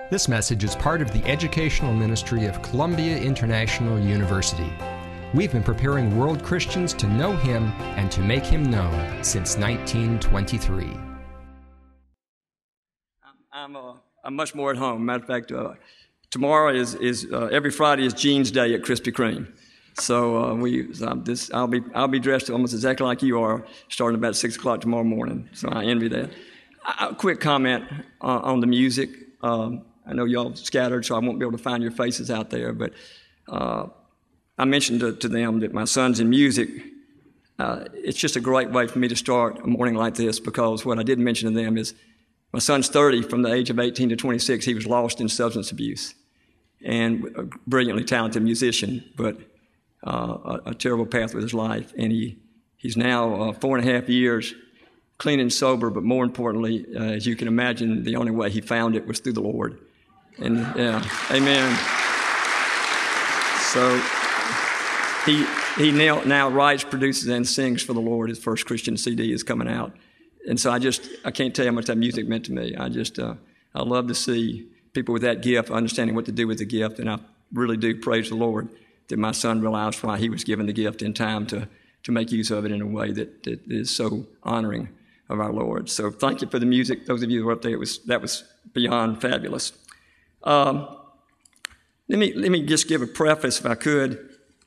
This message is part of the educational ministry of Columbia International University. We've been preparing world Christians to know Him and to make Him known since 1923. I'm much more at home. Matter of fact, tomorrow is every Friday is Jean's Day at Krispy Kreme. So I'll be dressed almost exactly like you are, starting about 6 o'clock tomorrow morning. So I envy that. A quick comment on the music. I know y'all scattered, so I won't be able to find your faces out there. But I mentioned to them that my son's in music. It's just a great way for me to start a morning like this, because what I didn't mention to them is my son's 30. From the age of 18 to 26, he was lost in substance abuse, and a brilliantly talented musician, but a terrible path with his life. And he's now 4.5 years clean and sober, but more importantly, as you can imagine, the only way he found it was through the Lord. And yeah, amen. So he now writes, produces, and sings for the Lord. His first Christian CD is coming out. And so I can't tell you how much that music meant to me. I love to see people with that gift understanding what to do with the gift. And I really do praise the Lord that my son realized why he was given the gift in time to make use of it in a way that is so honoring of our Lord. So thank you for the music. Those of you who were up there, that was beyond fabulous. Let me just give a preface, if I could.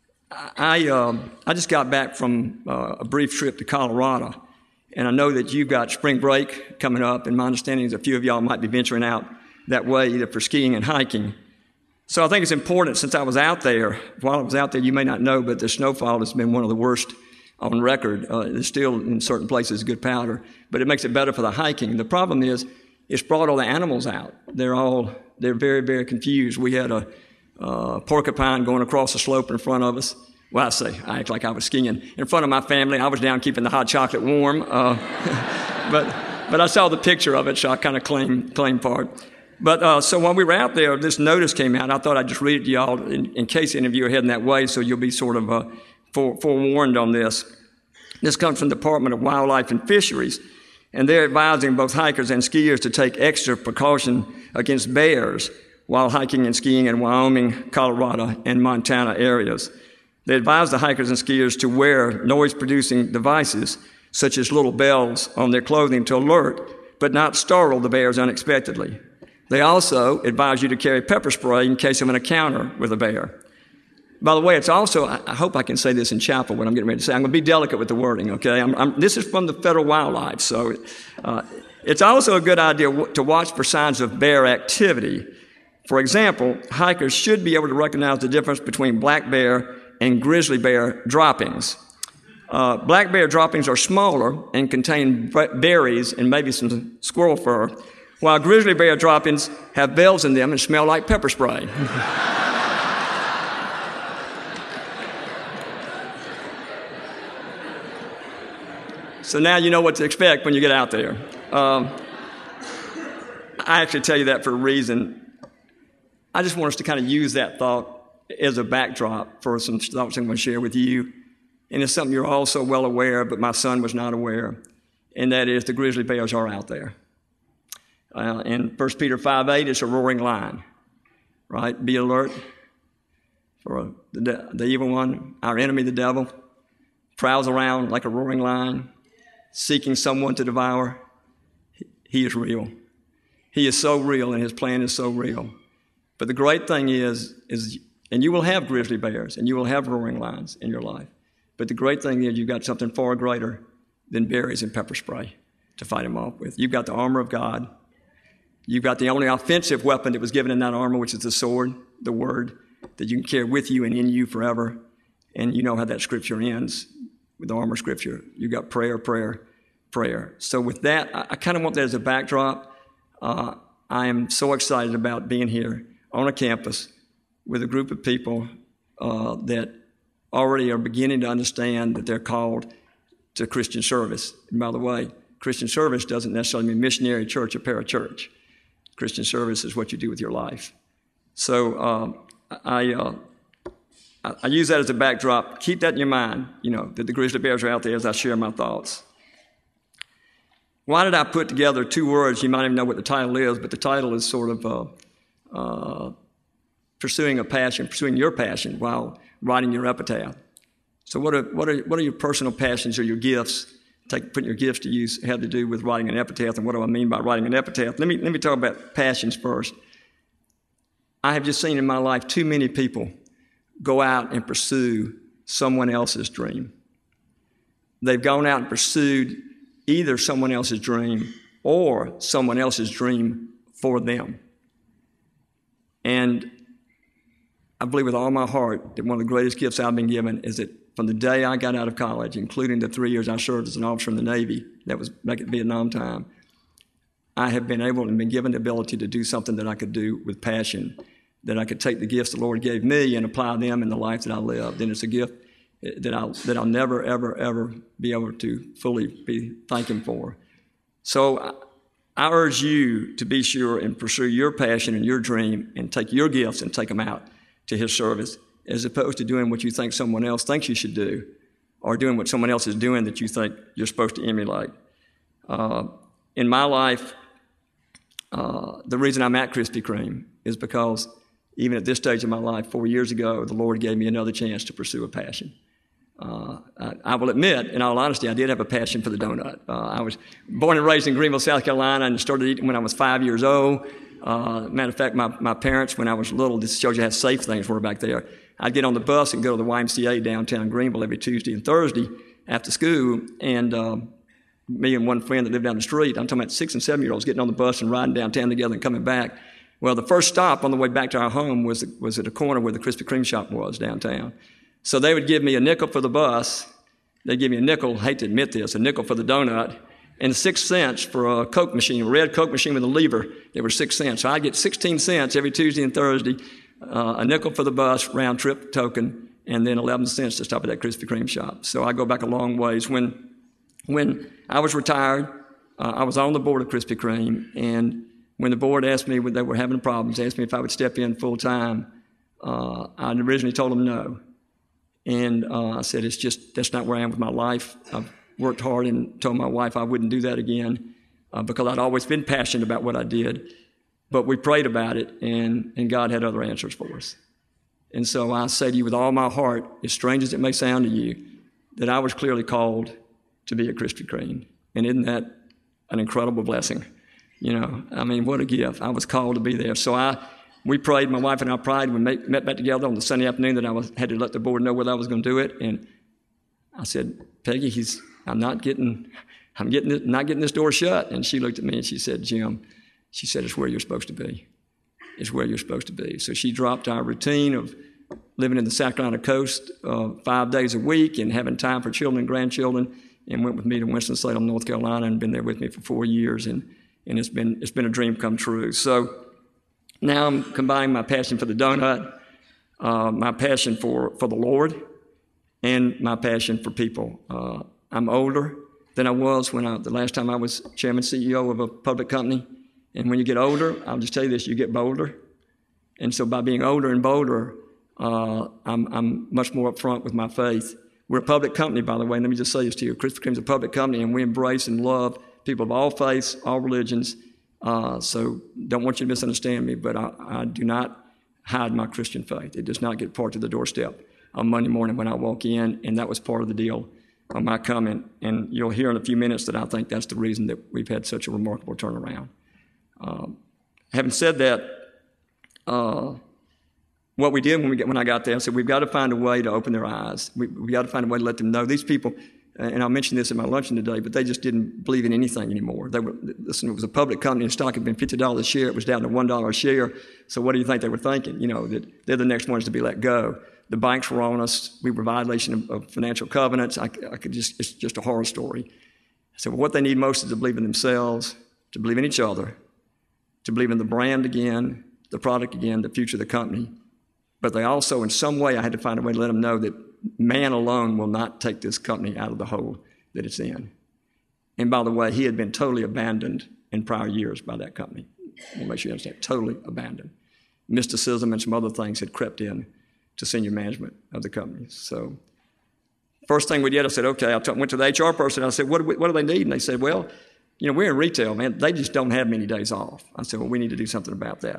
I just got back from a brief trip to Colorado, and I know that you've got spring break coming up, and my understanding is a few of y'all might be venturing out that way, either for skiing and hiking. So I think it's important, since I was out there, while I was out there, you may not know, but the snowfall has been one of the worst on record. There's still, in certain places, good powder, but it makes it better for the hiking. The problem is, it's brought all the animals out. They're very, very confused. We had a porcupine going across the slope in front of us. Well, I act like I was skiing in front of my family. I was down keeping the hot chocolate warm. But I saw the picture of it, so I kind of claim part. But so while we were out there, this notice came out. I thought I'd just read it to y'all in case any of you are heading that way, so you'll be sort of forewarned on this. This comes from the Department of Wildlife and Fisheries, and they're advising both hikers and skiers to take extra precaution against bears while hiking and skiing in Wyoming, Colorado, and Montana areas. They advise the hikers and skiers to wear noise-producing devices, such as little bells, on their clothing to alert, but not startle the bears unexpectedly. They also advise you to carry pepper spray in case of an encounter with a bear. By the way, it's also, I hope I can say this in chapel, what I'm getting ready to say. I'm going to be delicate with the wording, okay? This is from the federal wildlife, so it's also a good idea to watch for signs of bear activity. For example, hikers should be able to recognize the difference between black bear and grizzly bear droppings. Black bear droppings are smaller and contain berries and maybe some squirrel fur, while grizzly bear droppings have bells in them and smell like pepper spray. So now you know what to expect when you get out there. I actually tell you that for a reason. I just want us to kind of use that thought as a backdrop for some thoughts I'm going to share with you. And it's something you're all so well aware of, but my son was not aware, and that is the grizzly bears are out there. In 1 Peter 5:8, it's a roaring lion, right? Be alert, for the evil one, our enemy, the devil, prowls around like a roaring lion, seeking someone to devour. He is real. He is so real, and his plan is so real. But the great thing is, and you will have grizzly bears, and you will have roaring lions in your life. But the great thing is, you've got something far greater than berries and pepper spray to fight them off with. You've got the armor of God. You've got the only offensive weapon that was given in that armor, which is the sword, the word, that you can carry with you and in you forever. And you know how that scripture ends with the armor scripture. You've got prayer, prayer, prayer. So with that, I kind of want that as a backdrop. I am so excited about being here on a campus with a group of people that already are beginning to understand that they're called to Christian service. And by the way, Christian service doesn't necessarily mean missionary, church, or parachurch. Christian service is what you do with your life. So I use that as a backdrop. Keep that in your mind, that the grizzly bears are out there as I share my thoughts. Why did I put together two words? You might even know what the title is, but the title is sort of pursuing a passion, pursuing your passion while writing your epitaph. So what are your personal passions or your gifts? Putting your gifts to use have to do with writing an epitaph. And what do I mean by writing an epitaph? Let me talk about passions first. I have just seen in my life too many people go out and pursue someone else's dream. They've gone out and pursued either someone else's dream or someone else's dream for them. And I believe with all my heart that one of the greatest gifts I've been given is that from the day I got out of college, including the 3 years I served as an officer in the Navy, that was back at Vietnam time, I have been able and been given the ability to do something that I could do with passion, that I could take the gifts the Lord gave me and apply them in the life that I lived. And it's a gift that I'll never, ever, ever be able to fully be thanking for. So I urge you to be sure and pursue your passion and your dream and take your gifts and take them out to His service, as opposed to doing what you think someone else thinks you should do or doing what someone else is doing that you think you're supposed to emulate. In my life, the reason I'm at Krispy Kreme is because even at this stage of my life, 4 years ago, the Lord gave me another chance to pursue a passion. I will admit, in all honesty, I did have a passion for the donut. I was born and raised in Greenville, South Carolina, and started eating when I was 5 years old. Matter of fact, my parents, when I was little, this shows you how safe things were back there. I'd get on the bus and go to the YMCA downtown Greenville every Tuesday and Thursday after school, and me and one friend that lived down the street, I'm talking about 6 and 7-year-olds, getting on the bus and riding downtown together and coming back. Well, the first stop on the way back to our home was at the corner where the Krispy Kreme shop was downtown. So they would give me a nickel for the bus. They'd give me a nickel, hate to admit this, a nickel for the donut, and 6 cents for a Coke machine, a red Coke machine with a lever. They were 6 cents. So I'd get 16 cents every Tuesday and Thursday, a nickel for the bus, round trip token, and then 11 cents to stop at that Krispy Kreme shop. So I go back a long ways. When I was retired, I was on the board of Krispy Kreme, and when the board asked me, when they were having problems, asked me if I would step in full time, I originally told them no. And I said, that's not where I am with my life. I've worked hard and told my wife I wouldn't do that again because I'd always been passionate about what I did. But we prayed about it, and God had other answers for us. And so I say to you with all my heart, as strange as it may sound to you, that I was clearly called to be at Krispy Kreme. And isn't that an incredible blessing? You know, I mean, what a gift. I was called to be there. So we prayed, my wife and I prayed. We met back together on the Sunday afternoon that I had to let the board know whether I was going to do it. And I said, Peggy, I'm not getting this door shut. And she looked at me and she said, Jim, she said, it's where you're supposed to be. It's where you're supposed to be. So she dropped our routine of living in the South Carolina coast 5 days a week and having time for children and grandchildren, and went with me to Winston-Salem, North Carolina, and been there with me for 4 years. And it's been a dream come true. So now I'm combining my passion for the donut, my passion for the Lord, and my passion for people. I'm older than I was the last time I was chairman CEO of a public company. And when you get older, I'll just tell you this, you get bolder. And so by being older and bolder, I'm much more upfront with my faith. We're a public company, by the way. Let me just say this to you. Krispy Kreme's a public company, and we embrace and love people of all faiths, all religions. So don't want you to misunderstand me, but I do not hide my Christian faith. It does not get parked at the doorstep on Monday morning when I walk in, and that was part of the deal on my coming. And you'll hear in a few minutes that I think that's the reason that we've had such a remarkable turnaround. Having said that, what we did when I got there, I said, we've got to find a way to open their eyes. We've got to find a way to let them know. These people, and I'll mention this in my luncheon today, but they just didn't believe in anything anymore. Listen, it was a public company, and stock had been $50 a share. It was down to $1 a share. So what do you think they were thinking? You know, that they're the next ones to be let go. The banks were on us. We were violation of financial covenants. It's just a horror story. So what they need most is to believe in themselves, to believe in each other, to believe in the brand again, the product again, the future of the company. But they also, in some way, I had to find a way to let them know that man alone will not take this company out of the hole that it's in. And by the way, he had been totally abandoned in prior years by that company. I want to make sure you understand, totally abandoned. Mysticism and some other things had crept in to senior management of the company. So first thing we did, I said, okay, I went to the HR person. I said, what do they need? And they said, well, you know, we're in retail, man. They just don't have many days off. I said, well, we need to do something about that.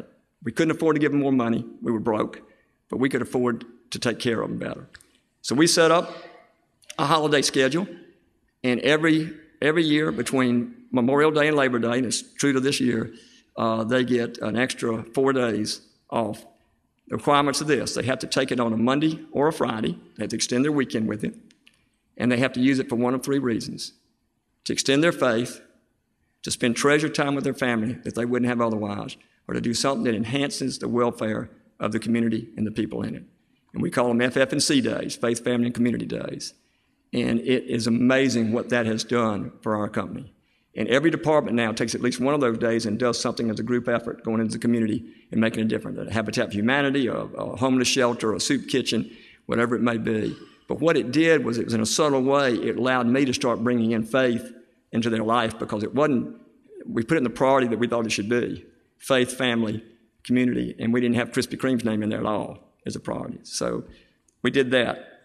We couldn't afford to give them more money. We were broke, but we could afford to take care of them better. So we set up a holiday schedule, and every year between Memorial Day and Labor Day, and it's true to this year, they get an extra 4 days off. The requirements are this: they have to take it on a Monday or a Friday. They have to extend their weekend with it, and they have to use it for one of 3 reasons: to extend their faith, to spend treasure time with their family that they wouldn't have otherwise, or to do something that enhances the welfare of the community and the people in it. And we call them FF&C days, Faith, Family, and Community Days. And it is amazing what that has done for our company. And every department now takes at least one of those days and does something as a group effort going into the community and making a difference. A Habitat for Humanity, a homeless shelter, a soup kitchen, whatever it may be. But what it did was, it was in a subtle way, it allowed me to start bringing in faith into their life, because it wasn't, we put it in the priority that we thought it should be: faith, family, community, and we didn't have Krispy Kreme's name in there at all as a priority. So we did that.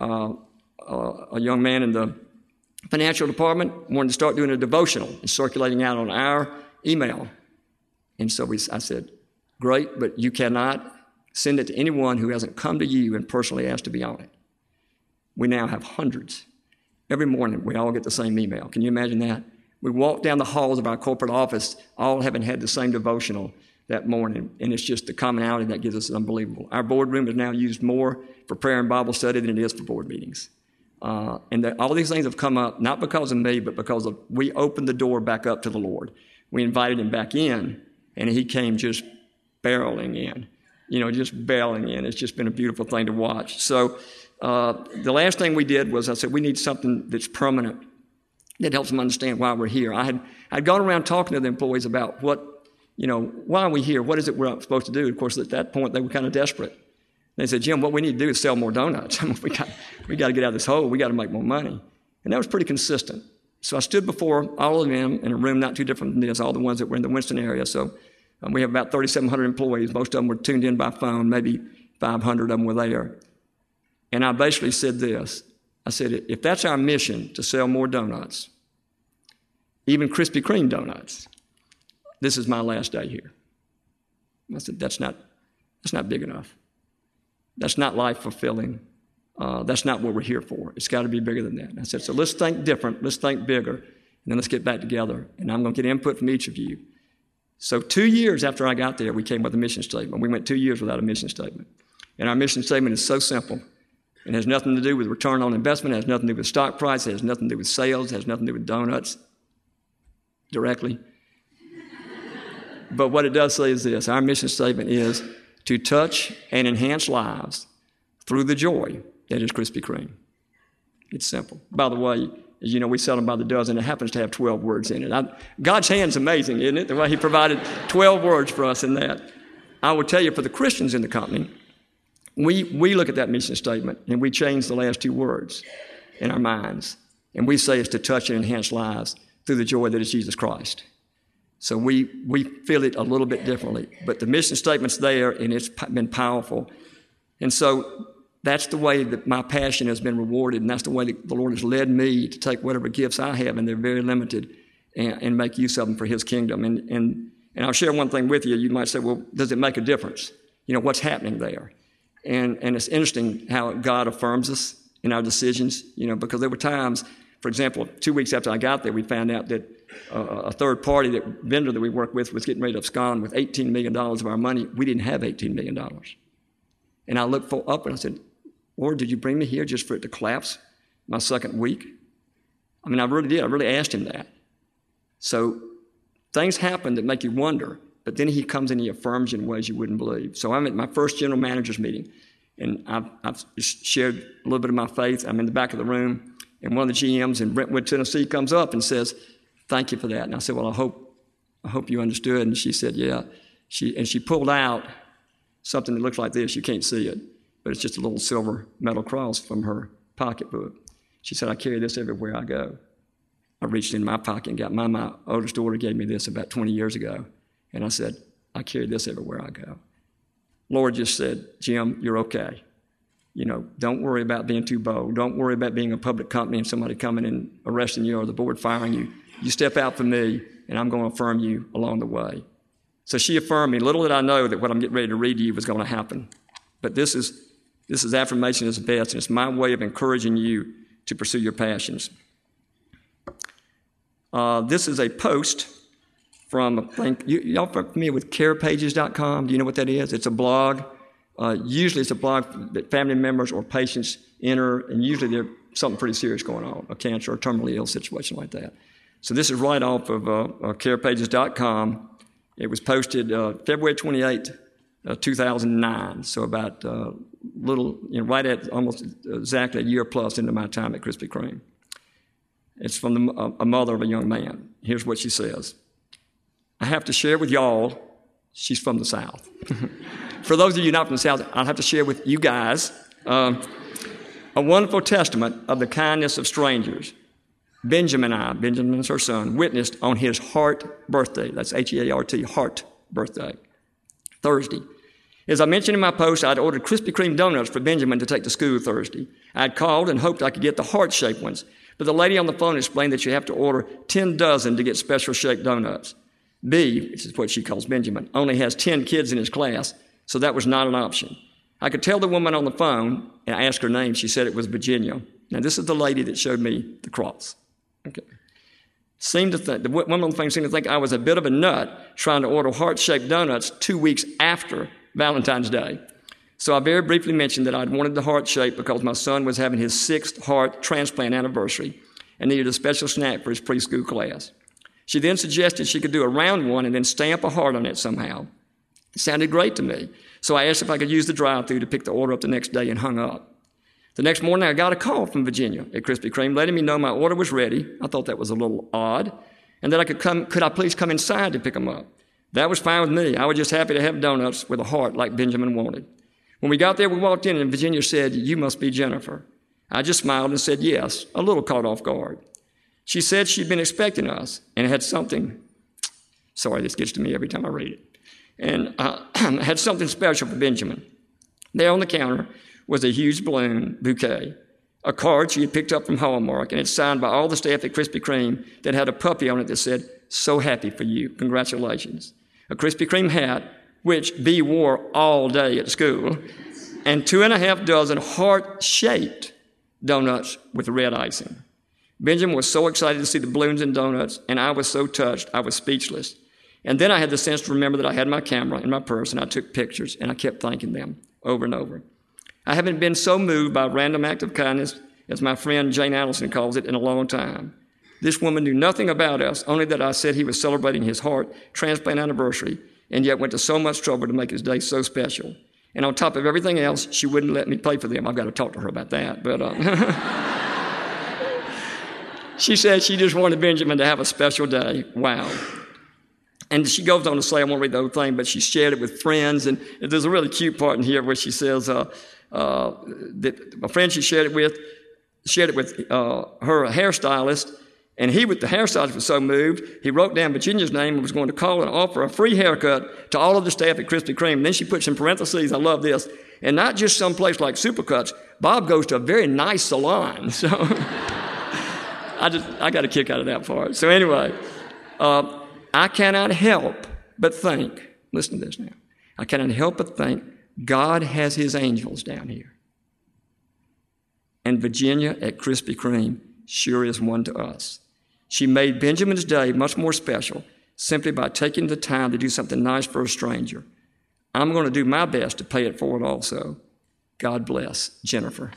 A young man in the financial department wanted to start doing a devotional and circulating out on our email. And so I said, great, but you cannot send it to anyone who hasn't come to you and personally asked to be on it. We now have hundreds. Every morning we all get the same email. Can you imagine that? We walk down the halls of our corporate office, all having had the same devotional that morning, and it's just the commonality that gives us unbelievable. Our boardroom is now used more for prayer and Bible study than it is for board meetings. All these things have come up, not because of me, but because of we opened the door back up to the Lord. We invited him back in, and he came just barreling in, just barreling in. It's just been a beautiful thing to watch. So the last thing we did was, I said, we need something that's permanent, that helps them understand why we're here. I'd gone around talking to the employees about why are we here? What is it we're supposed to do? Of course, at that point, they were kind of desperate. They said, Jim, what we need to do is sell more donuts. we got to get out of this hole. We got to make more money. And that was pretty consistent. So I stood before all of them in a room not too different than this, all the ones that were in the Winston area. So we have about 3,700 employees. Most of them were tuned in by phone. Maybe 500 of them were there. And I basically said this. I said, if that's our mission, to sell more donuts, even Krispy Kreme donuts, this is my last day here. I said, that's not big enough. That's not life-fulfilling. That's not what we're here for. It's got to be bigger than that. And I said, so let's think different. Let's think bigger. And then let's get back together. And I'm going to get input from each of you. So 2 years after I got there, we came with a mission statement. We went 2 years without a mission statement. And our mission statement is so simple. It has nothing to do with return on investment. It has nothing to do with stock price. It has nothing to do with sales. It has nothing to do with donuts directly. But what it does say is this. Our mission statement is to touch and enhance lives through the joy that is Krispy Kreme. It's simple. By the way, as you know, we sell them by the dozen. It happens to have 12 words in it. God's hand's amazing, isn't it? The way he provided 12 words for us in that. I will tell you, for the Christians in the company, we look at that mission statement and we change the last 2 words in our minds. And we say it's to touch and enhance lives through the joy that is Jesus Christ. So we feel it a little bit differently. But the mission statement's there, and it's been powerful. And so that's the way that my passion has been rewarded, and that's the way that the Lord has led me to take whatever gifts I have, and they're very limited, and make use of them for his kingdom. And I'll share one thing with you. You might say, well, does it make a difference? What's happening there? And it's interesting how God affirms us in our decisions, because there were times, for example, 2 weeks after I got there, we found out that a third-party vendor that we worked with was getting ready to abscond with $18 million of our money. We didn't have $18 million. And I looked up and I said, Lord, did you bring me here just for it to collapse my second week? I mean, I really did. I really asked him that. So things happen that make you wonder, but then he comes and he affirms you in ways you wouldn't believe. So I'm at my first general manager's meeting, and I've shared a little bit of my faith. I'm in the back of the room, and one of the GMs in Brentwood, Tennessee comes up and says, thank you for that. And I said, well, I hope you understood. And she said, yeah. She pulled out something that looks like this. You can't see it, but it's just a little silver metal cross from her pocketbook. She said, I carry this everywhere I go. I reached in my pocket and got my oldest daughter gave me this about 20 years ago. And I said, I carry this everywhere I go. Lord just said, Jim, you're okay. Don't worry about being too bold. Don't worry about being a public company and somebody coming and arresting you or the board firing you. You step out for me, and I'm going to affirm you along the way. So she affirmed me. Little did I know that what I'm getting ready to read to you was going to happen. But this is affirmation is the best, and it's my way of encouraging you to pursue your passions. This is a post from, y'all familiar with carepages.com? Do you know what that is? It's a blog. Usually it's a blog that family members or patients enter, and usually there's something pretty serious going on, a cancer or terminally ill situation like that. So this is right off of carepages.com. It was posted February 28, 2009, so about right at almost exactly a year plus into my time at Krispy Kreme. It's from a mother of a young man. Here's what she says. I have to share with y'all, she's from the South. For those of you not from the South, I'll have to share with you guys a wonderful testament of the kindness of strangers. Benjamin's her son, witnessed on his heart birthday. That's H-E-A-R-T, heart birthday, Thursday. As I mentioned in my post, I'd ordered Krispy Kreme donuts for Benjamin to take to school Thursday. I'd called and hoped I could get the heart-shaped ones, but the lady on the phone explained that you have to order 10 dozen to get special-shaped donuts. B, which is what she calls Benjamin, only has 10 kids in his class, so that was not an option. I could tell the woman on the phone, and I asked her name. She said it was Virginia. Now, this is the lady that showed me the cross. Okay. The woman on the phone seemed to think I was a bit of a nut trying to order heart-shaped donuts 2 weeks after Valentine's Day. So I very briefly mentioned that I'd wanted the heart shape because my son was having his 6th heart transplant anniversary and needed a special snack for his preschool class. She then suggested she could do a round one and then stamp a heart on it somehow. It sounded great to me, so I asked if I could use the drive-thru to pick the order up the next day and hung up. The next morning, I got a call from Virginia at Krispy Kreme letting me know my order was ready. I thought that was a little odd, and that could I please come inside to pick them up? That was fine with me. I was just happy to have donuts with a heart like Benjamin wanted. When we got there, we walked in, and Virginia said, "You must be Jennifer." I just smiled and said yes, a little caught off guard. She said she'd been expecting us and had something, sorry, this gets to me every time I read it, and had something special for Benjamin. There on the counter was a huge balloon bouquet, a card she had picked up from Hallmark, and it's signed by all the staff at Krispy Kreme that had a puppy on it that said, "So happy for you, congratulations." A Krispy Kreme hat, which B wore all day at school, and 2.5 dozen heart-shaped donuts with red icing. Benjamin was so excited to see the balloons and donuts, and I was so touched, I was speechless. And then I had the sense to remember that I had my camera in my purse, and I took pictures, and I kept thanking them over and over. I haven't been so moved by a random act of kindness, as my friend Jane Allison calls it, in a long time. This woman knew nothing about us, only that I said he was celebrating his heart transplant anniversary, and yet went to so much trouble to make his day so special. And on top of everything else, she wouldn't let me pay for them. I've got to talk to her about that. But she said she just wanted Benjamin to have a special day. Wow. And she goes on to say, I won't read the whole thing, but she shared it with friends. And there's a really cute part in here where she says that a friend she shared it with her hairstylist. And the hairstylist was so moved, he wrote down Virginia's name and was going to call and offer a free haircut to all of the staff at Krispy Kreme. And then she puts in parentheses, I love this, and not just some place like Supercuts. Bob goes to a very nice salon. So I got a kick out of that part. So anyway, I cannot help but think, listen to this now, I cannot help but think God has his angels down here. And Virginia at Krispy Kreme sure is one to us. She made Benjamin's day much more special simply by taking the time to do something nice for a stranger. I'm going to do my best to pay it forward also. God bless Jennifer.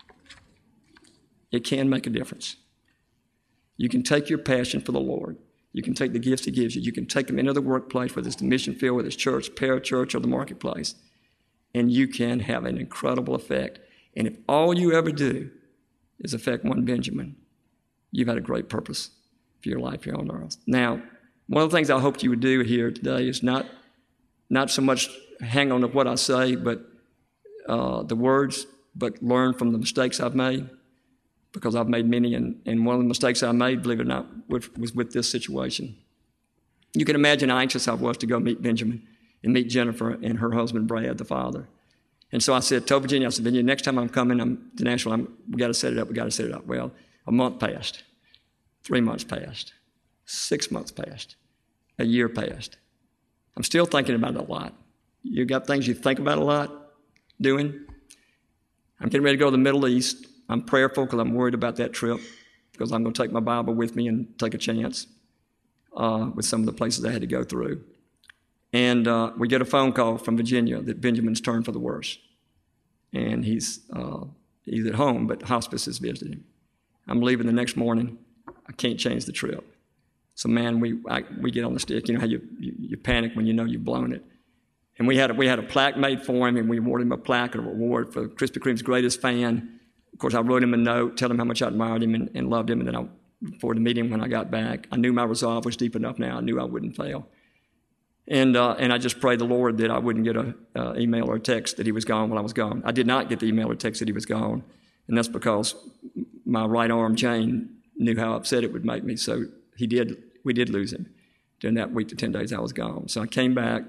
It can make a difference. You can take your passion for the Lord. You can take the gifts he gives you. You can take them into the workplace, whether it's the mission field, whether it's church, parachurch, or the marketplace, and you can have an incredible effect. And if all you ever do is affect one Benjamin, you've had a great purpose for your life here on earth. Now, one of the things I hoped you would do here today is not so much hang on to what I say, but the words, but learn from the mistakes I've made, because I've made many, and one of the mistakes I made, believe it or not, was with this situation. You can imagine how anxious I was to go meet Benjamin and meet Jennifer and her husband, Brad, the father. And so I told Virginia, Virginia, next time I'm coming to Nashville, we got to set it up. Well, a month passed, 3 months passed, 6 months passed, a year passed, I'm still thinking about it a lot. You got things you think about a lot doing? I'm getting ready to go to the Middle East. I'm prayerful because I'm worried about that trip, because I'm going to take my Bible with me and take a chance with some of the places I had to go through. And we get a phone call from Virginia that Benjamin's turned for the worse. And he's at home, but hospice is visiting him. I'm leaving the next morning. I can't change the trip. So, man, we get on the stick. You know how you panic when you know you've blown it. And we had a plaque made for him, and we awarded him a plaque and a reward for Krispy Kreme's greatest fan. Of course, I wrote him a note, telling him how much I admired him and loved him, and then for the meeting when I got back, I knew my resolve was deep enough now. I knew I wouldn't fail. And I just prayed the Lord that I wouldn't get an email or a text that he was gone while I was gone. I did not get the email or text that he was gone, and that's because my right arm, Jane, knew how upset it would make me. So we did lose him during that week to 10 days I was gone. So I came back.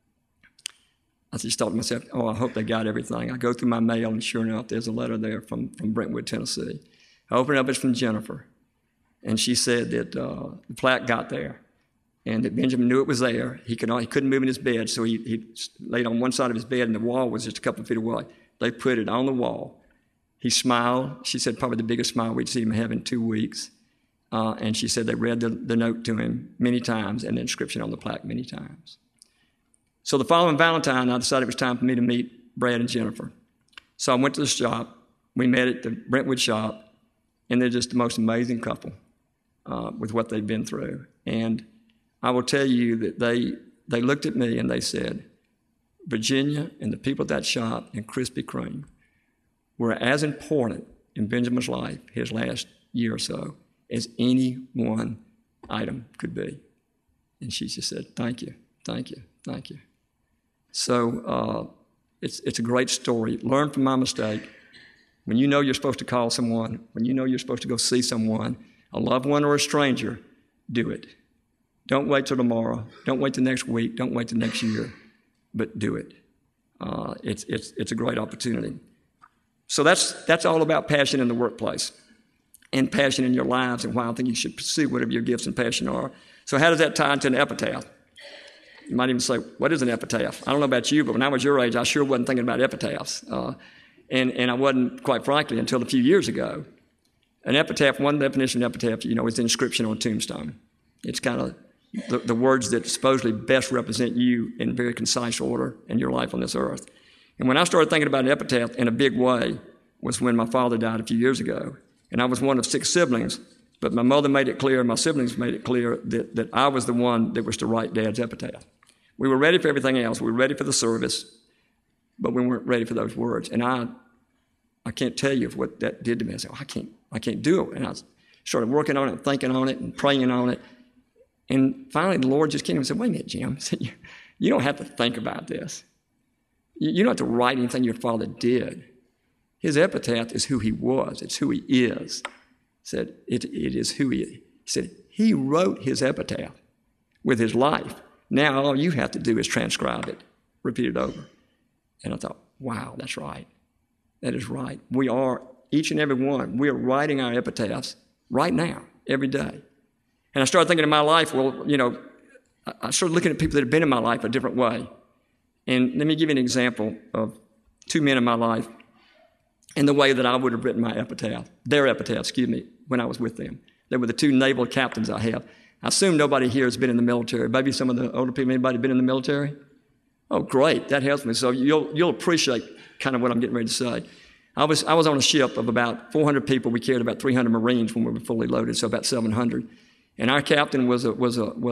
I just thought to myself, oh, I hope they got everything. I go through my mail, and sure enough, there's a letter there from Brentwood, Tennessee. I open it up, it's from Jennifer. And she said that the plaque got there, and that Benjamin knew it was there. He couldn't move in his bed, so he laid on one side of his bed, and the wall was just a couple of feet away. They put it on the wall. He smiled. She said probably the biggest smile we'd seen him have in 2 weeks. And she said they read the note to him many times and the inscription on the plaque many times. So the following Valentine, I decided it was time for me to meet Brad and Jennifer. So I went to the shop. We met at the Brentwood shop, and they're just the most amazing couple with what they've been through. And I will tell you that they looked at me and they said, Virginia and the people at that shop and Krispy Kreme were as important in Benjamin's life, his last year or so, as any one item could be. And she just said, thank you, thank you, thank you. So it's a great story. Learn from my mistake. When you know you're supposed to call someone, when you know you're supposed to go see someone, a loved one or a stranger, do it. Don't wait till tomorrow. Don't wait till next week. Don't wait till next year, but do it. It's a great opportunity. So that's all about passion in the workplace and passion in your lives, and why I think you should pursue whatever your gifts and passion are. So how does that tie into an epitaph? You might even say, what is an epitaph? I don't know about you, but when I was your age, I sure wasn't thinking about epitaphs. And I wasn't, quite frankly, until a few years ago. An epitaph, one definition of epitaph, is the inscription on a tombstone. It's kind of the words that supposedly best represent you in very concise order in your life on this earth. And when I started thinking about an epitaph in a big way was when my father died a few years ago. And I was one of 6 siblings, but my mother made it clear, my siblings made it clear that I was the one that was to write Dad's epitaph. We were ready for everything else. We were ready for the service, but we weren't ready for those words. And I can't tell you what that did to me. I said, I can't do it. And I started working on it and thinking on it and praying on it. And finally, the Lord just came and said, wait a minute, Jim. He said, you don't have to think about this. You don't have to write anything your father did. His epitaph is who he was. It's who he is. He said, it is who he is. He said, he wrote his epitaph with his life. Now all you have to do is transcribe it, repeat it over. And I thought, wow, that's right. That is right. We are, each and every one, we are writing our epitaphs right now, every day. And I started thinking in my life, well, I started looking at people that have been in my life a different way. And let me give you an example of 2 men in my life and the way that I would have written my epitaph, when I was with them. They were the 2 naval captains I have. I assume nobody here has been in the military. Maybe some of the older people, anybody been in the military? Oh, great, that helps me. So you'll appreciate kind of what I'm getting ready to say. I was on a ship of about 400 people. We carried about 300 Marines when we were fully loaded, so about 700. And our captain was a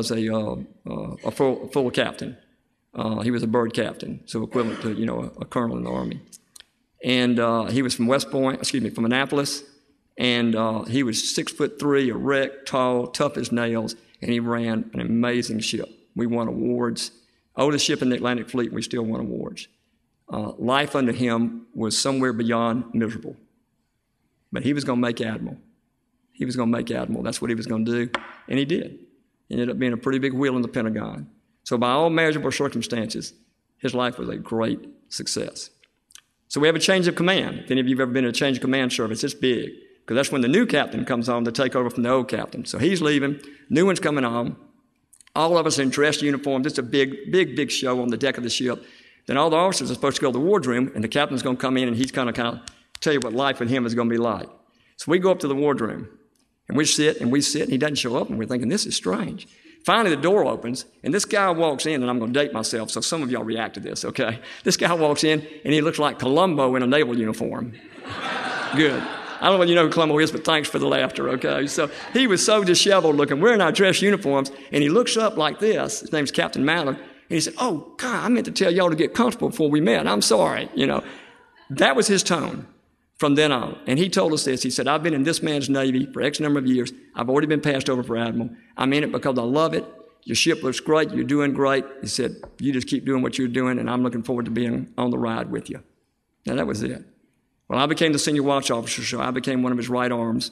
full captain. He was a bird captain, so equivalent to a colonel in the Army. And he was from from Annapolis. And he was 6'3", erect, tall, tough as nails, and he ran an amazing ship. We won awards. Oldest ship in the Atlantic Fleet, we still won awards. Life under him was somewhere beyond miserable. But he was going to make admiral. He was going to make admiral. That's what he was going to do, and he did. He ended up being a pretty big wheel in the Pentagon. So by all measurable circumstances, his life was a great success. So we have a change of command. If any of you have ever been in a change of command service, it's big. Because that's when the new captain comes on to take over from the old captain. So he's leaving, new one's coming on. All of us in dress uniforms. It's a big show on the deck of the ship. Then all the officers are supposed to go to the wardroom, and the captain's going to come in, and he's going to kind of tell you what life with him is going to be like. So we go up to the wardroom, and we sit, and he doesn't show up, and we're thinking, this is strange. Finally, the door opens, and this guy walks in, and I'm going to date myself, so some of y'all react to this, okay? This guy walks in, and he looks like Columbo in a naval uniform. Good. I don't know if you know who Columbo is, but thanks for the laughter, okay? So he was so disheveled looking. We're in our dress uniforms, and he looks up like this. His name's Captain Mallard. And he said, oh, God, I meant to tell y'all to get comfortable before we met. I'm sorry, That was his tone from then on. And he told us this. He said, I've been in this man's Navy for X number of years. I've already been passed over for Admiral. I'm in it because I love it. Your ship looks great. You're doing great. He said, you just keep doing what you're doing, and I'm looking forward to being on the ride with you. Now, that was it. Well, I became the senior watch officer, so I became one of his right arms.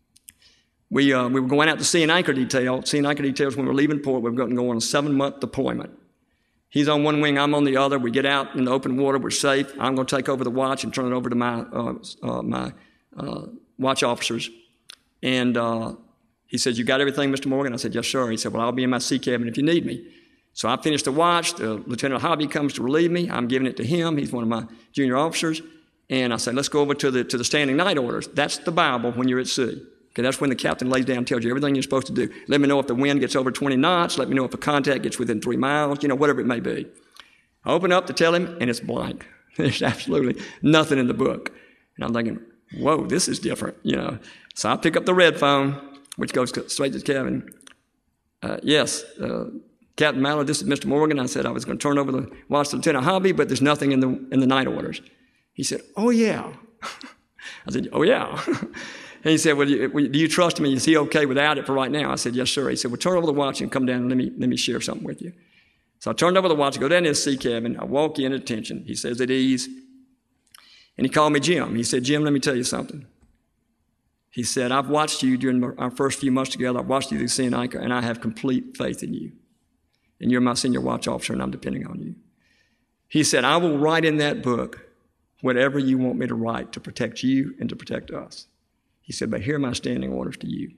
We were going out to sea and anchor detail. Sea and anchor details when we were leaving port. We were going to go on a 7-month deployment. He's on one wing, I'm on the other. We get out in the open water. We're safe. I'm going to take over the watch and turn it over to my watch officers. And he said, you got everything, Mr. Morgan? I said, yes, sir. He said, well, I'll be in my sea cabin if you need me. So I finished the watch. Lieutenant Hobby comes to relieve me. I'm giving it to him. He's one of my junior officers. And I said, let's go over to the standing night orders. That's the Bible when you're at sea. Okay, that's when the captain lays down and tells you everything you're supposed to do. Let me know if the wind gets over 20 knots. Let me know if the contact gets within 3 miles, whatever it may be. I open up to tell him, and it's blank. There's absolutely nothing in the book. And I'm thinking, whoa, this is different, So I pick up the red phone, which goes straight to the cabin. Yes, Captain Mallard, this is Mr. Morgan. I said I was going to turn over the watch to Lieutenant Hobby, but there's nothing in the night orders. He said, oh, yeah. I said, oh, yeah. And he said, well, do you trust me? Is he okay without it for right now? I said, yes, sir. He said, well, turn over the watch and come down and let me share something with you. So I turned over the watch, I go down to his sea cabin. I walk in at attention. He says at ease. And he called me Jim. He said, Jim, let me tell you something. He said, I've watched you during our first few months together. I've watched you through sea and anchor, and I have complete faith in you. And you're my senior watch officer, and I'm depending on you. He said, I will write in that book whatever you want me to write to protect you and to protect us. He said, but here are my standing orders to you.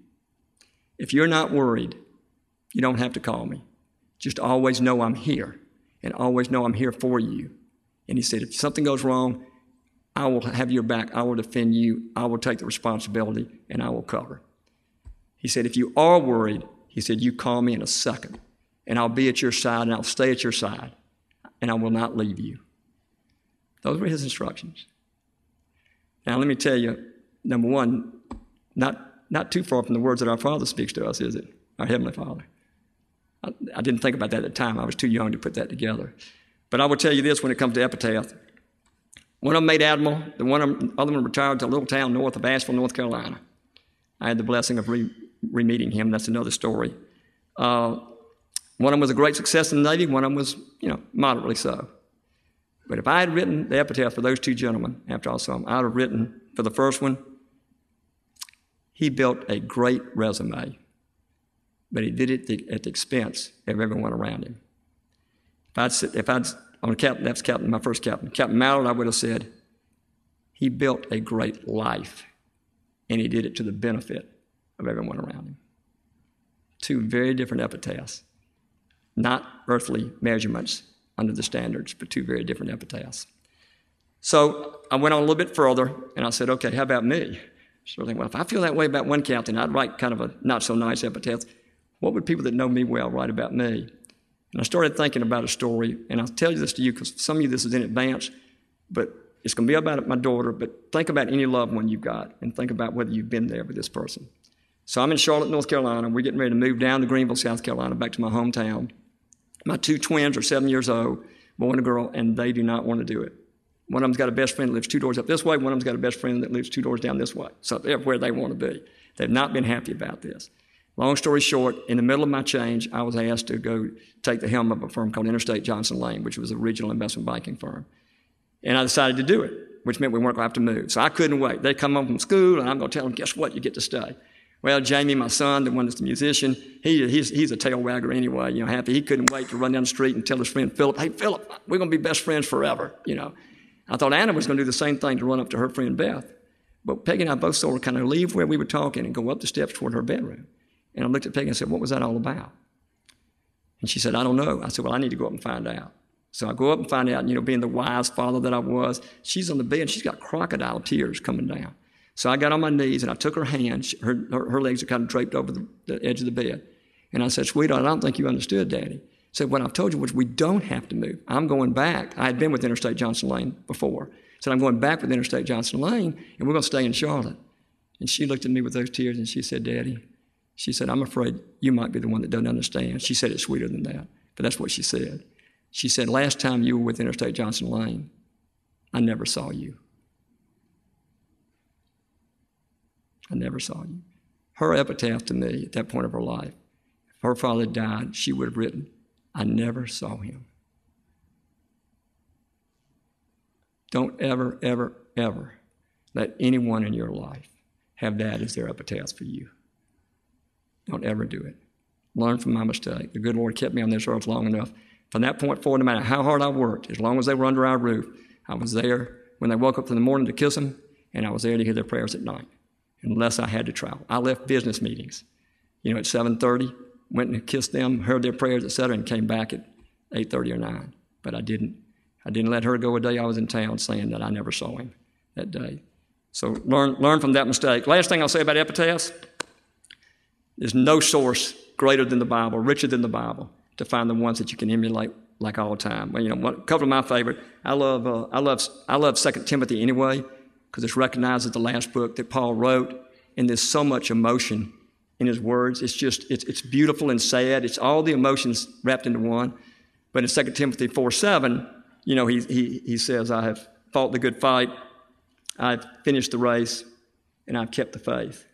If you're not worried, you don't have to call me. Just always know I'm here, and always know I'm here for you. And he said, if something goes wrong, I will have your back. I will defend you. I will take the responsibility, and I will cover. He said, if you are worried, he said, you call me in a second, and I'll be at your side, and I'll stay at your side, and I will not leave you. Those were his instructions. Now, let me tell you, number one, not too far from the words that our Father speaks to us, is it? Our Heavenly Father. I didn't think about that at the time. I was too young to put that together. But I will tell you this when it comes to epitaph. One of them made Admiral. The other one retired to a little town north of Asheville, North Carolina. I had the blessing of re-meeting him. That's another story. One of them was a great success in the Navy. One of them was, moderately so. But if I had written the epitaph for those two gentlemen, after I saw them, I would have written for the first one, he built a great resume, but he did it at the expense of everyone around him. That's Captain, my first captain. Captain Mallard, I would have said, he built a great life, and he did it to the benefit of everyone around him. Two very different epitaphs, not earthly measurements under the standards, but two very different epitaphs. So I went on a little bit further, and I said, okay, how about me? So I think, well, if I feel that way about one captain, I'd write kind of a not-so-nice epitaph. What would people that know me well write about me? And I started thinking about a story, and I'll tell you this to you because some of you this is in advance, but it's going to be about my daughter, but think about any loved one you've got and think about whether you've been there with this person. So I'm in Charlotte, North Carolina. We're getting ready to move down to Greenville, South Carolina, back to my hometown. My two twins are 7 years old, boy and a girl, and they do not want to do it. One of them's got a best friend that lives 2 doors up this way. One of them's got a best friend that lives 2 doors down this way. So they're where they want to be. They've not been happy about this. Long story short, in the middle of my change, I was asked to go take the helm of a firm called Interstate Johnson Lane, which was a regional investment banking firm. And I decided to do it, which meant we weren't going to have to move. So I couldn't wait. They come home from school, and I'm going to tell them, guess what? You get to stay. Well, Jamie, my son, the one that's the musician, he's a tail wagger anyway, happy. He couldn't wait to run down the street and tell his friend Philip, hey, Philip, we're going to be best friends forever, I thought Anna was going to do the same thing to run up to her friend Beth. But Peggy and I both saw her kind of leave where we were talking and go up the steps toward her bedroom. And I looked at Peggy and said, what was that all about? And she said, I don't know. I said, well, I need to go up and find out. So I go up and find out, being the wise father that I was, she's on the bed and she's got crocodile tears coming down. So I got on my knees and I took her hand. Her legs are kind of draped over the edge of the bed. And I said, sweetheart, I don't think you understood, Daddy. I said, what I've told you was we don't have to move. I'm going back. I had been with Interstate Johnson Lane before. I said, I'm going back with Interstate Johnson Lane and we're going to stay in Charlotte. And she looked at me with those tears and she said, Daddy, she said, I'm afraid you might be the one that doesn't understand. She said it sweeter than that, but that's what she said. She said, last time you were with Interstate Johnson Lane, I never saw you. I never saw you. Her epitaph to me at that point of her life, if her father died, she would have written, I never saw him. Don't ever, ever, ever let anyone in your life have that as their epitaph for you. Don't ever do it. Learn from my mistake. The good Lord kept me on this earth long enough. From that point forward, no matter how hard I worked, as long as they were under our roof, I was there when they woke up in the morning to kiss them, and I was there to hear their prayers at night, unless I had to travel. I left business meetings, at 7:30, went and kissed them, heard their prayers, etc., and came back at 8:30 or 9. But I didn't let her go a day I was in town saying that I never saw him that day. So learn from that mistake. Last thing I'll say about epitaphs, there's no source greater than the Bible, richer than the Bible, to find the ones that you can emulate like all the time. Well, a couple of my favorite. I love 2 Timothy anyway, because it's recognized as the last book that Paul wrote, and there's so much emotion in his words. It's beautiful and sad. It's all the emotions wrapped into one. But in 2 Timothy 4:7, he says, I have fought the good fight, I've finished the race, and I've kept the faith.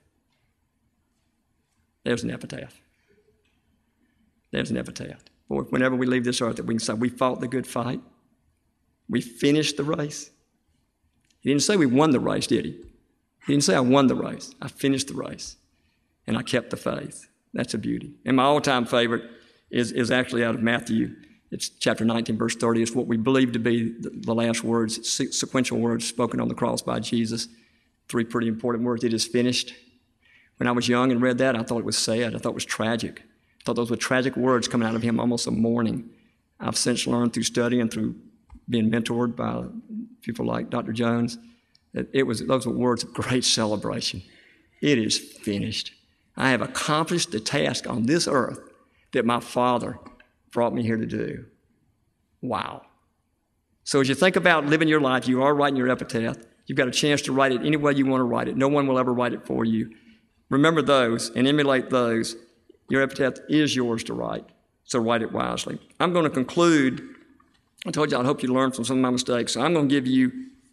There's an epitaph. There's an epitaph. Or whenever we leave this earth, that we can say, we fought the good fight. We finished the race. He didn't say we won the race, did he? He didn't say I won the race. I finished the race. And I kept the faith. That's a beauty. And my all-time favorite is actually out of Matthew. It's chapter 19, verse 30. It's what we believe to be the last words, sequential words spoken on the cross by Jesus. 3 pretty important words. It is finished. When I was young and read that, I thought it was sad. I thought it was tragic. I thought those were tragic words coming out of him, almost a mourning. I've since learned through study and through being mentored by people like Dr. Jones that those were words of great celebration. It is finished. I have accomplished the task on this earth that my Father brought me here to do. Wow. So as you think about living your life, you are writing your epitaph. You've got a chance to write it any way you want to write it. No one will ever write it for you. Remember those and emulate those. Your epitaph is yours to write, so write it wisely. I'm going to conclude. I told you I hope you learned from some of my mistakes. So I'm going to give you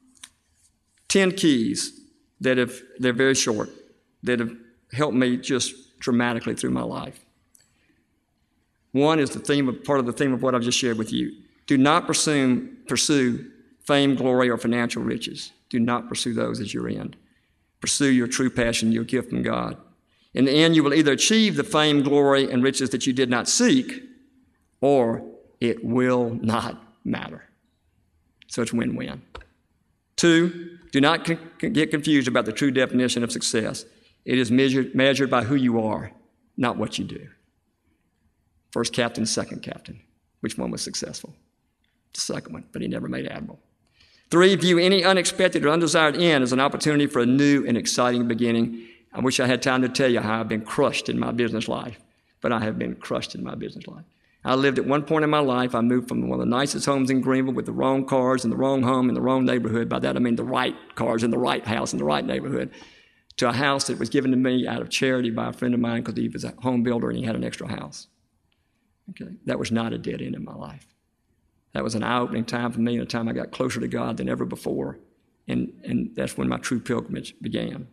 10 keys they're very short, that have helped me just dramatically through my life. One is part of the theme of what I've just shared with you. Do not pursue fame, glory, or financial riches. Do not pursue those as your end. Pursue your true passion, your gift from God. In the end, you will either achieve the fame, glory, and riches that you did not seek, or it will not matter. So it's win-win. 2, do not get confused about the true definition of success. It is measured by who you are, not what you do. First captain, second captain. Which one was successful? The second one, but he never made admiral. 3, view any unexpected or undesired end as an opportunity for a new and exciting beginning. I wish I had time to tell you how I've been crushed in my business life, but I have been crushed in my business life. I lived at one point in my life, I moved from one of the nicest homes in Greenville with the wrong cars and the wrong home in the wrong neighborhood. By that I mean the right cars in the right house in the right neighborhood, to a house that was given to me out of charity by a friend of mine because he was a home builder and he had an extra house. Okay, that was not a dead end in my life. That was an eye-opening time for me and a time I got closer to God than ever before. And that's when my true pilgrimage began.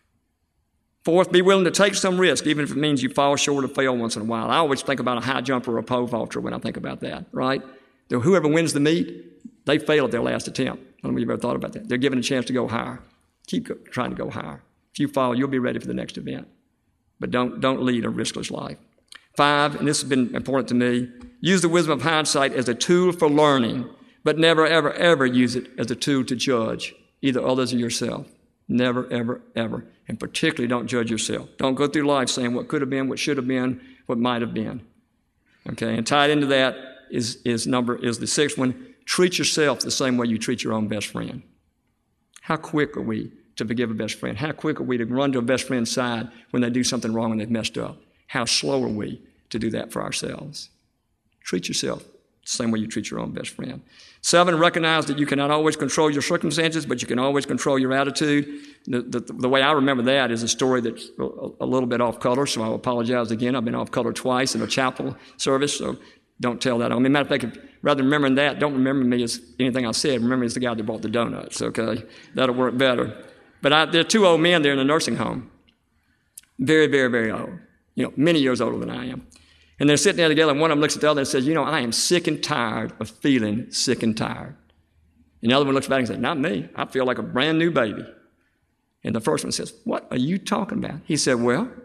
4th, be willing to take some risk, even if it means you fall short or fail once in a while. I always think about a high jumper or a pole vaulter when I think about that, right? Whoever wins the meet, they fail at their last attempt. I don't know if you've ever thought about that. They're given a chance to go higher. Keep trying to go higher. If you fall, you'll be ready for the next event. But don't lead a riskless life. 5, and this has been important to me, use the wisdom of hindsight as a tool for learning, but never, ever, ever use it as a tool to judge either others or yourself. Never, ever, ever. And particularly don't judge yourself. Don't go through life saying what could have been, what should have been, what might have been. Okay, and tied into that is the sixth one. Treat yourself the same way you treat your own best friend. How quick are we to forgive a best friend? How quick are we to run to a best friend's side when they do something wrong and they've messed up? How slow are we to do that for ourselves? Treat yourself the same way you treat your own best friend. 7, recognize that you cannot always control your circumstances, but you can always control your attitude. The way I remember that is a story that's a little bit off color, so I apologize again. I've been off color twice in a chapel service, so don't tell that on me. Matter of fact, rather than remembering that, don't remember me as anything I said. Remember me as the guy that bought the donuts, okay? That'll work better. But there are 2 old men there in a nursing home. Very, very, very old. Many years older than I am. And they're sitting there together, and one of them looks at the other and says, I am sick and tired of feeling sick and tired. And the other one looks back and says, not me. I feel like a brand new baby. And the first one says, what are you talking about? He said,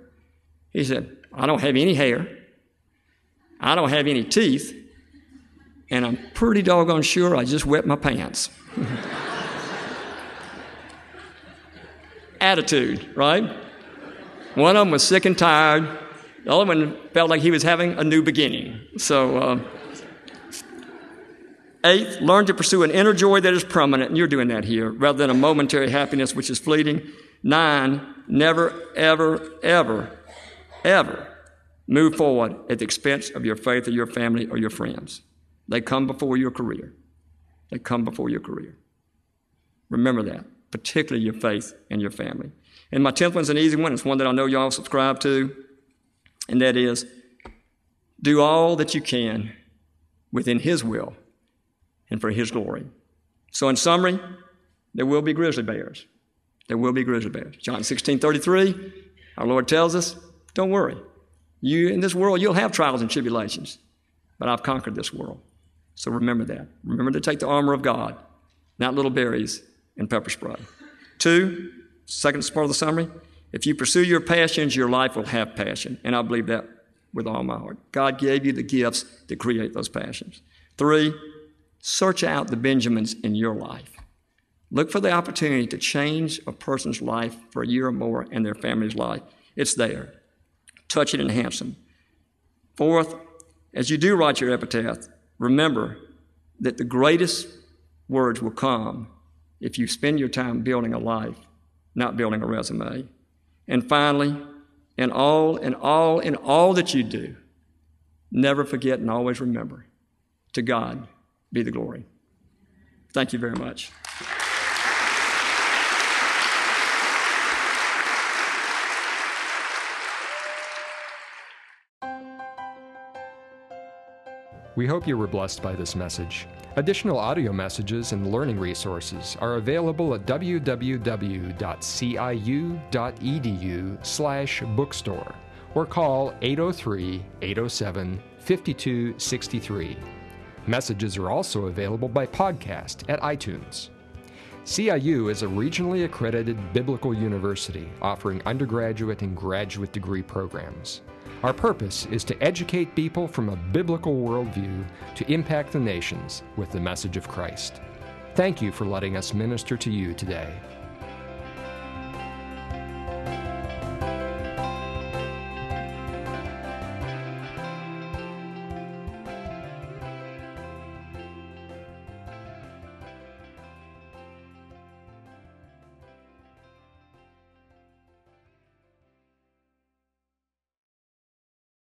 I don't have any hair. I don't have any teeth. And I'm pretty doggone sure I just wet my pants. Attitude, right? One of them was sick and tired. The other one felt like he was having a new beginning. So, 8, learn to pursue an inner joy that is permanent, and you're doing that here, rather than a momentary happiness which is fleeting. 9, never, ever, ever, ever move forward at the expense of your faith or your family or your friends. They come before your career. They come before your career. Remember that, particularly your faith and your family. And my 10th one's an easy one. It's one that I know y'all subscribe to. And that is, do all that you can within His will and for His glory. So in summary, there will be grizzly bears. There will be grizzly bears. John 16:33, our Lord tells us, don't worry. In this world, you'll have trials and tribulations, but I've conquered this world. So remember that. Remember to take the armor of God, not little berries and pepper spray. 2, second part of the summary, if you pursue your passions, your life will have passion. And I believe that with all my heart. God gave you the gifts to create those passions. 3, search out the Benjamins in your life. Look for the opportunity to change a person's life for a year or more and their family's life. It's there. Touch it and enhance them. 4th, as you do write your epitaph, remember that the greatest words will come if you spend your time building a life, not building a resume. And finally, in all that you do, never forget and always remember, to God be the glory. Thank you very much. We hope you were blessed by this message. Additional audio messages and learning resources are available at www.ciu.edu/bookstore or call 803-807-5263. Messages are also available by podcast at iTunes. CIU is a regionally accredited biblical university offering undergraduate and graduate degree programs. Our purpose is to educate people from a biblical worldview to impact the nations with the message of Christ. Thank you for letting us minister to you today.